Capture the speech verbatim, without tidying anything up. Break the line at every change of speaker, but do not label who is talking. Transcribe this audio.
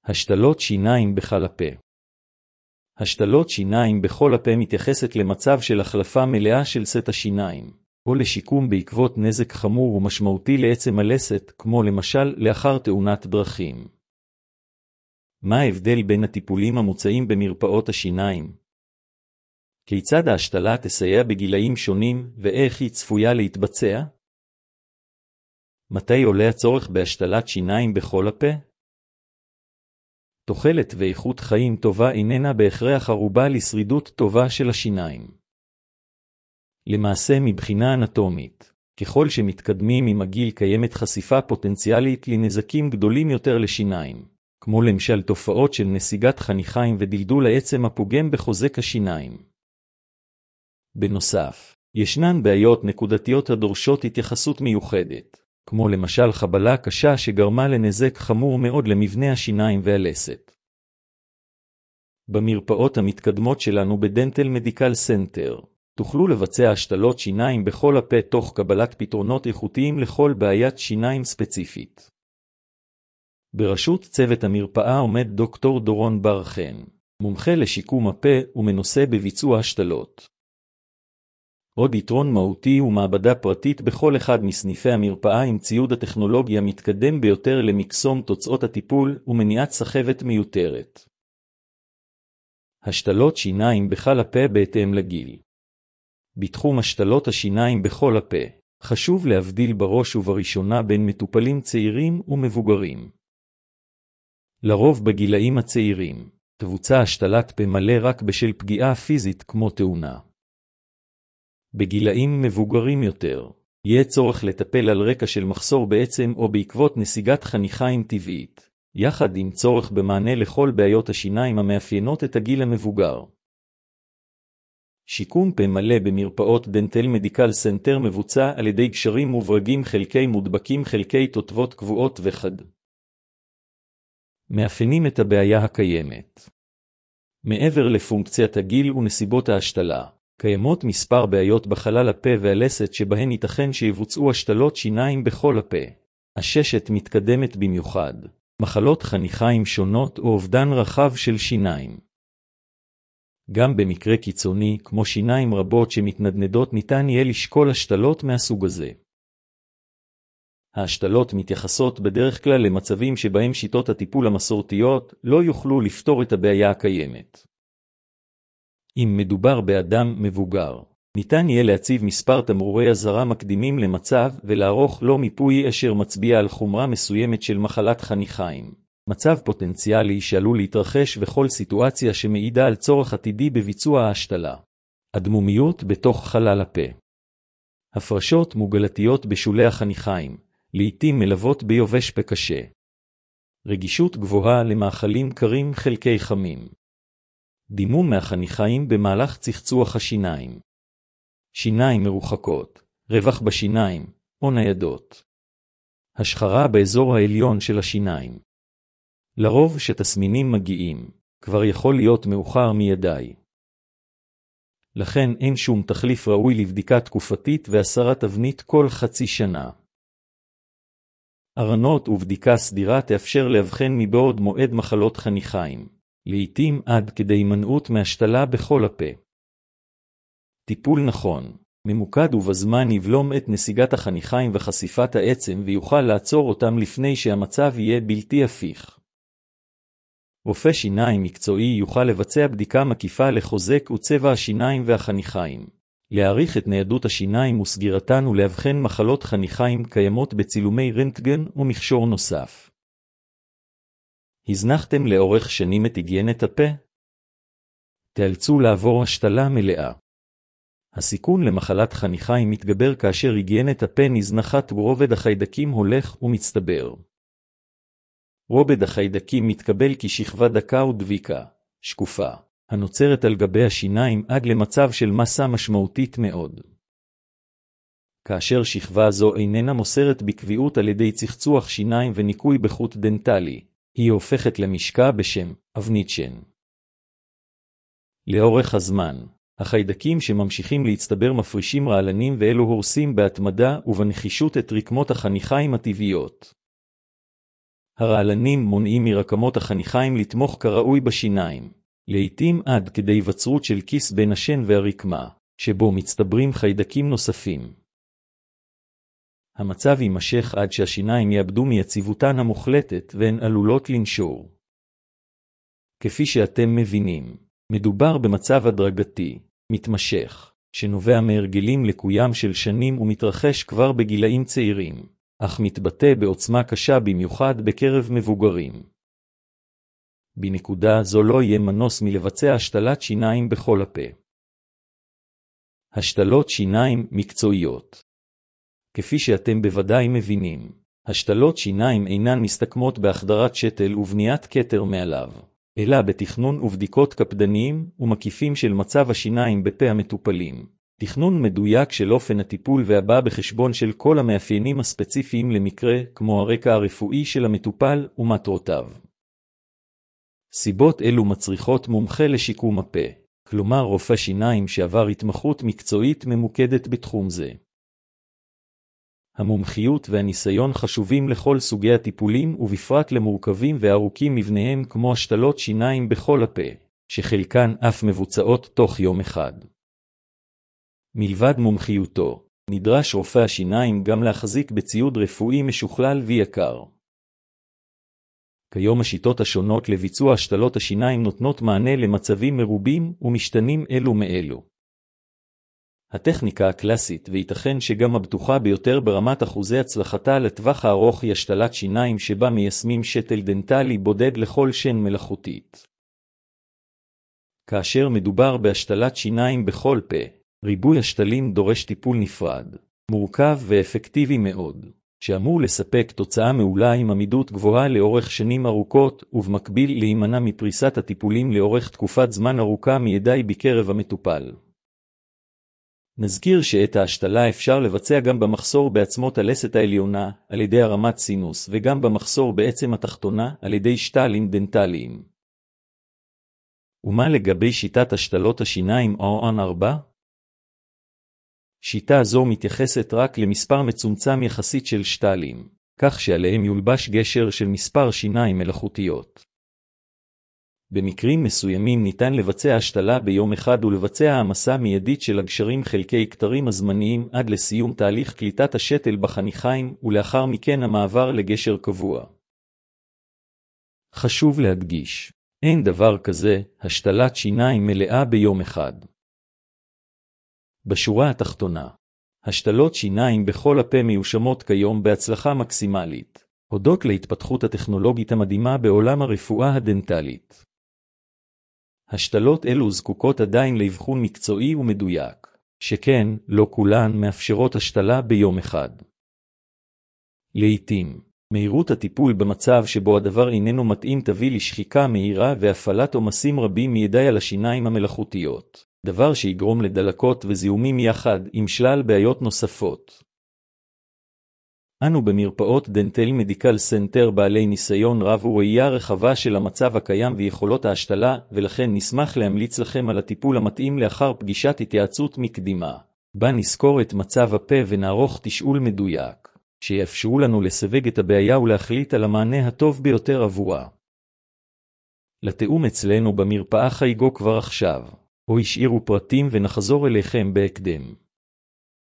השתלות שיניים בכל הפה. השתלות שיניים בכל הפה מתייחסת למצב של החלפה מלאה של סט השיניים, או לשיקום בעקבות נזק חמור ומשמעותי לעצם הלסת, כמו למשל לאחר תאונת דרכים. מה ההבדל בין הטיפולים המוצעים במרפאות השיניים? כיצד ההשתלה תסייע בגילאים שונים, ואיך היא צפויה להתבצע? מתי עולה הצורך בהשתלת שיניים בכל הפה? תוחלת ואיכות חיים טובה איננה בהכרח ערובה לשרידות טובה של השיניים. למעשה מבחינה אנטומית, ככל שמתקדמים עם הגיל קיימת חשיפה פוטנציאלית לנזקים גדולים יותר לשיניים, כמו למשל תופעות של נסיגת חניכיים ודלדול העצם הפוגם בחוזק השיניים. בנוסף, ישנן בעיות נקודתיות הדורשות התייחסות מיוחדת, כמו למשל חבלה קשה שגרמה לנזק חמור מאוד למבנה השיניים והלסת. במרפאות המתקדמות שלנו בדנטל מדיקל סנטר, תוכלו לבצע השתלות שיניים בכל הפה תוך קבלת פתרונות איכותיים לכל בעיית שיניים ספציפית. בראשות צוות המרפאה עומד דוקטור דורון בר חן, מומחה לשיקום הפה ומנוסה בביצוע השתלות. עוד יתרון מהותי ומעבדה פרטית בכל אחד מסניפי המרפאה עם ציוד הטכנולוגיה מתקדם ביותר למקסום תוצאות הטיפול ומניעת סחבת מיותרת. השתלות שיניים בכל הפה בהתאם לגיל. בתחום השתלות השיניים בכל הפה, חשוב להבדיל בראש ובראשונה בין מטופלים צעירים ומבוגרים. לרוב בגילאים הצעירים, תבוצע השתלת פה מלא רק בשל פגיעה פיזית כמו תאונה. בגילאים מבוגרים יותר, יהיה צורך לטפל על רקע של מחסור בעצם או בעקבות נסיגת חניכיים טבעית, יחד עם צורך במענה לכל בעיות השיניים המאפיינות את הגיל המבוגר. שיקום פה מלא במרפאות דנטל מדיקל סנטר מבוצע על ידי גשרים מוברגים חלקי מודבקים חלקי תותבות קבועות וחד. מאפיינים את הבעיה הקיימת. מעבר לפונקציית הגיל ונסיבות ההשתלה, קיימות מספר בעיות בחלל הפה והלסת שבהן ייתכן שיבוצעו השתלות שיניים בכל הפה. הששת מתקדמת במיוחד, מחלות חניכיים שונות או אובדן רחב של שיניים. גם במקרה קיצוני, כמו שיניים רבות שמתנדנדות, ניתן יהיה לשקול השתלות מהסוג הזה. ההשתלות מתייחסות בדרך כלל למצבים שבהם שיטות הטיפול המסורתיות לא יוכלו לפתור את הבעיה הקיימת. אם מדובר באדם מבוגר, ניתן יהיה להציב מספר תמרורי אזהרה מקדימים למצב ולערוך לו מיפוי אשר מצביע על חומרה מסוימת של מחלת חניכיים, מצב פוטנציאלי שעלול להתרחש בכל סיטואציה שמעידה על צורך עתידי בביצוע ההשתלה. הדמומיות בתוך חלל הפה. הפרשות מוגלתיות בשולי החניכיים, לעתים מלוות ביובש פה קשה. רגישות גבוהה למאכלים קרים חלקי חמים. דימום מהחניכיים במהלך צחצוח השיניים. שיניים מרוחקות, רווח בשיניים, או ניידות. השחרה באזור העליון של השיניים. לרוב שתסמינים מגיעים, כבר יכול להיות מאוחר מידי. לכן אין שום תחליף ראוי לבדיקה תקופתית והסרת תבנית כל חצי שנה. ארנות ובדיקה סדירה תאפשר להבחן מבעוד מועד מחלות חניכיים, לעתים עד כדי הימנעות מהשתלה בכל הפה. טיפול נכון, ממוקד ובזמן יבלום את נסיגת החניכיים וחשיפת העצם ויוכל לעצור אותם לפני שהמצב יהיה בלתי הפיך. רופא שיניים מקצועי יוכל לבצע בדיקה מקיפה לחוזק וצבע השיניים והחניכיים, להעריך את ניידות השיניים וסגירתן ולהבחן מחלות חניכיים קיימות בצילומי רנטגן ומכשור נוסף. הזנחתם לאורך שנים את היגיינת הפה? תאלצו לעבור השתלה מלאה. הסיכון למחלת חניכיים מתגבר כאשר היגיינת הפה נזנחת ורובד החיידקים הולך ומצטבר. רובד החיידקים מתקבל כשכבה דקה ודביקה, שקופה, הנוצרת על גבי השיניים עד למצב של מסה משמעותית מאוד. כאשר שכבה זו איננה מוסרת בקביעות על ידי צחצוח שיניים וניקוי בחוט דנטלי, היא הופכת למשקע בשם אבניצ'ן. לאורך הזמן, החיידקים שממשיכים להצטבר מפרישים רעלנים ואלו הורסים בהתמדה ובנחישות את רקמות החניכיים הטבעיות. הרעלנים מונעים מרקמות החניכיים לתמוך כראוי בשיניים, לעתים עד כדי היווצרות של כיס בין השן והרקמה, שבו מצטברים חיידקים נוספים. המצב יימשך עד שהשיניים יאבדו מיציבותן המוחלטת והן עלולות לנשור. כפי שאתם מבינים, מדובר במצב הדרגתי, מתמשך, שנובע מהרגלים לקויים של שנים ומתרחש כבר בגילאים צעירים, אך מתבטא בעוצמה קשה במיוחד בקרב מבוגרים. בנקודה זו לא יהיה מנוס מלבצע השתלת שיניים בכל הפה. השתלות שיניים מקצועיות. כפי שאתם בוודאי מבינים, השתלות שיניים אינן מסתכמות בהחדרת שתל ובניית כתר מעליו, אלא בתכנון ובדיקות קפדניים ומקיפים של מצב השיניים בפה המטופלים, תכנון מדויק של אופן הטיפול והבא בחשבון של כל המאפיינים הספציפיים למקרה, כמו הרקע הרפואי של המטופל ומטרותיו. סיבות אלו מצריכות מומחה לשיקום הפה, כלומר רופא שיניים שעבר התמחות מקצועית ממוקדת בתחום זה. המומחיות והניסיון חשובים לכל סוגי הטיפולים ובפרט למורכבים וארוכים מבניהם כמו השתלות שיניים בכל הפה, שחלקן אף מבוצעות תוך יום אחד. מלבד מומחיותו, נדרש רופא השיניים גם להחזיק בציוד רפואי משוכלל ויקר. כיום השיטות השונות לביצוע השתלות השיניים נותנות מענה למצבים מרובים ומשתנים אלו מאלו. הטכניקה הקלאסית וייתכן שגם הבטוחה ביותר ברמת אחוזי הצלחתה לטווח הארוך היא השתלת שיניים שבה מיישמים שתל דנטלי בודד לכל שן מלאכותית. כאשר מדובר בהשתלת שיניים בכל פה, ריבוי השתלים דורש טיפול נפרד, מורכב ואפקטיבי מאוד, שאמור לספק תוצאה מעולה עם עמידות גבוהה לאורך שנים ארוכות ובמקביל להימנע מפריסת הטיפולים לאורך תקופת זמן ארוכה מידי בקרב המטופל. נזכיר שאת ההשתלה אפשר לבצע גם במחסור בעצמות הלסת העליונה על ידי הרמת סינוס וגם במחסור בעצם התחתונה על ידי שתלים דנטליים. ומה לגבי שיטת השתלות השיניים או אן ארבע? שיטה זו מתייחסת רק למספר מצומצם יחסית של שתלים, כך שעליהם יולבש גשר של מספר שיניים מלאכותיות. במקרים מסוימים ניתן לבצע השתלה ביום אחד ולבצע העמסה מיידית של הגשרים חלקי כתרים הזמניים עד לסיום תהליך קליטת השתל בחניכיים ולאחר מכן המעבר לגשר קבוע. חשוב להדגיש, אין דבר כזה השתלת שיניים מלאה ביום אחד. בשורה התחתונה, השתלות שיניים בכל הפה מיושמות כיום בהצלחה מקסימלית, הודות להתפתחות הטכנולוגית המדהימה בעולם הרפואה הדנטלית. השתלות אלו זקוקות עדיין לאבחון מקצועי ומדויק, שכן לא כולן מאפשרות השתלה ביום אחד. לעתים, מהירות הטיפול במצב שבו הדבר איננו מתאים תביא לשחיקה מהירה והפעלת עומסים רבים מידי על השיניים המלאכותיות, דבר שיגרום לדלקות וזיהומים יחד עם שלל בעיות נוספות. אנו במרפאות דנטל מדיקל סנטר בעלי ניסיון רב וראייה רחבה של המצב הקיים ויכולות ההשתלה, ולכן נשמח להמליץ לכם על הטיפול המתאים לאחר פגישת התייעצות מקדימה, בה נזכור את מצב הפה ונערוך תשאול מדויק, שיאפשרו לנו לסווג את הבעיה ולהחליט על המענה הטוב ביותר עבורה. לתאום אצלנו במרפאה חייגו כבר עכשיו, או השאירו פרטים ונחזור אליכם בהקדם.